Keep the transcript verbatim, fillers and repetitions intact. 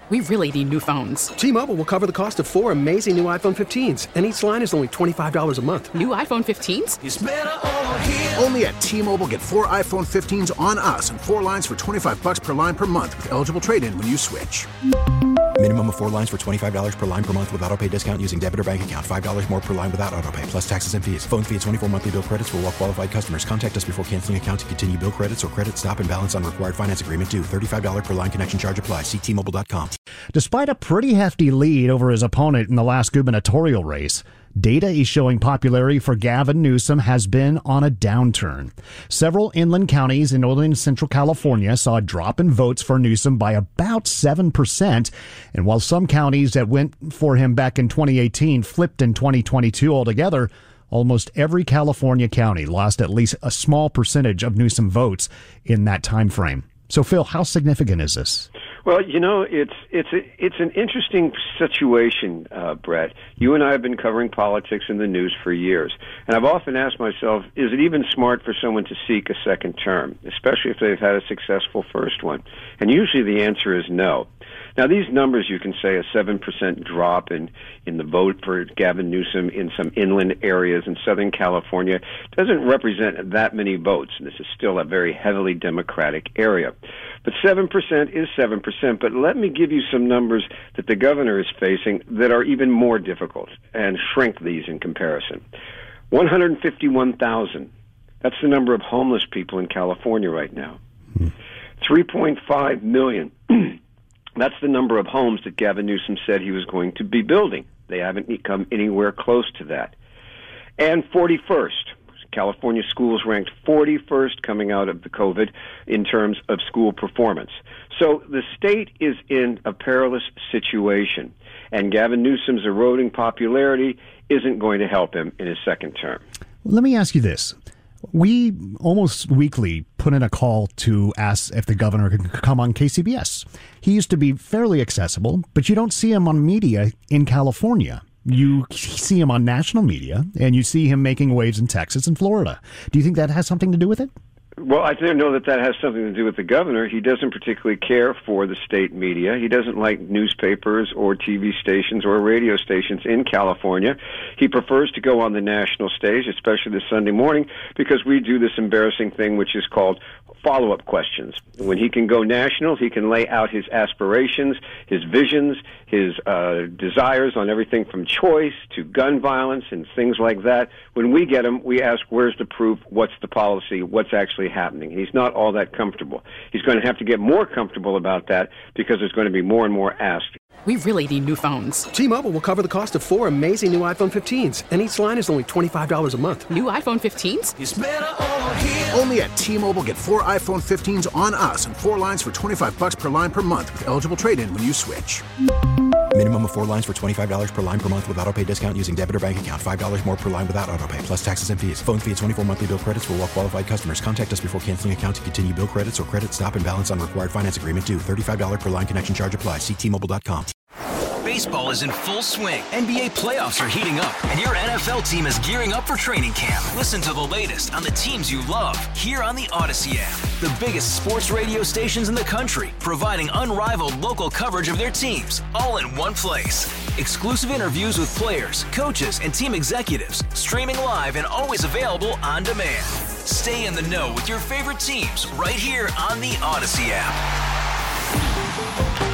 We really need new phones. T-Mobile will cover the cost of four amazing new iPhone fifteens, and each line is only twenty-five dollars a month. New iPhone fifteens? It's better over here. Only at T-Mobile, get four iPhone fifteens on us and four lines for twenty-five dollars per line per month with eligible trade-in when you switch. Minimum of four lines for twenty-five dollars per line per month with autopay discount using debit or bank account. five dollars more per line without autopay, plus taxes and fees. Phone fee at twenty-four monthly bill credits for well-qualified customers. Contact us before canceling account to continue bill credits or credit stop and balance on required finance agreement due. thirty-five dollars per line connection charge applies. See T Mobile dot com. Despite a pretty hefty lead over his opponent in the last gubernatorial race, data is showing popularity for Gavin Newsom has been on a downturn. Several inland counties in northern and central California saw a drop in votes for Newsom by about seven percent. And while some counties that went for him back in twenty eighteen flipped in twenty twenty-two altogether, almost every California county lost at least a small percentage of Newsom votes in that time frame. So, Phil, how significant is this? Well, you know, it's it's a, it's an interesting situation, uh, Brett. You and I have been covering politics in the news for years, and I've often asked myself, is it even smart for someone to seek a second term, especially if they've had a successful first one? And usually the answer is no. Now, these numbers, you can say a seven percent drop in, in the vote for Gavin Newsom in some inland areas in Southern California doesn't represent that many votes. And this is still a very heavily Democratic area. But seven percent is seven percent. But let me give you some numbers that the governor is facing that are even more difficult and shrink these in comparison. one hundred fifty-one thousand. That's the number of homeless people in California right now. three point five million. That's the number of homes that Gavin Newsom said he was going to be building. They haven't come anywhere close to that. And forty-first. California schools ranked forty-first coming out of the COVID in terms of school performance. So the state is in a perilous situation, and Gavin Newsom's eroding popularity isn't going to help him in his second term. Let me ask you this. We almost weekly put in a call to ask if the governor could come on K C B S. He used to be fairly accessible, but you don't see him on media in California. You see him on national media, and you see him making waves in Texas and Florida. Do you think that has something to do with it? Well, I don't know that that has something to do with the governor. He doesn't particularly care for the state media. He doesn't like newspapers or T V stations or radio stations in California. He prefers to go on the national stage, especially this Sunday morning, because we do this embarrassing thing which is called follow-up questions. When he can go national, he can lay out his aspirations, his visions, his uh, desires on everything from choice to gun violence and things like that. When we get him, we ask, where's the proof? What's the policy? What's actually happening? And he's not all that comfortable. He's going to have to get more comfortable about that because there's going to be more and more asked. We really need new phones. T-Mobile will cover the cost of four amazing new iPhone fifteens, and each line is only twenty-five dollars a month. New iPhone fifteens? It's better over here. Only at T-Mobile, get four iPhone fifteens on us and four lines for twenty-five dollars per line per month with eligible trade-in when you switch. Minimum of four lines for twenty-five dollars per line per month with autopay discount using debit or bank account. five dollars more per line without autopay, plus taxes and fees. Phone fee at twenty-four monthly bill credits for well-qualified customers. Contact us before canceling account to continue bill credits or credit stop and balance on required finance agreement due. thirty-five dollars per line connection charge applies. See T Mobile dot com. Baseball is in full swing. N B A playoffs are heating up, and your N F L team is gearing up for training camp. Listen to the latest on the teams you love here on the Odyssey app. The biggest sports radio stations in the country, providing unrivaled local coverage of their teams, all in one place. Exclusive interviews with players, coaches, and team executives, streaming live and always available on demand. Stay in the know with your favorite teams right here on the Odyssey app.